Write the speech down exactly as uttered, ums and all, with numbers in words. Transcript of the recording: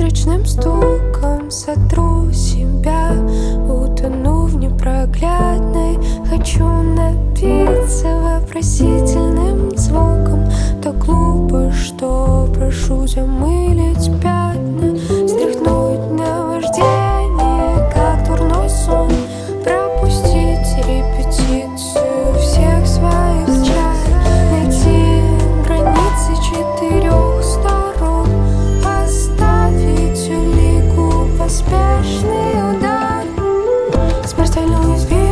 призрачным стуком сотру себя, утону в непроглядной. Хочу напиться вопросительным звуком, так глупо, что прошу замылить пятна, стряхнуть наваждение, как дурной сон, пропустить репетицию всех своих чар, найти границы четырех сторон, оставить улику поспешный удар, смертельно уязвим.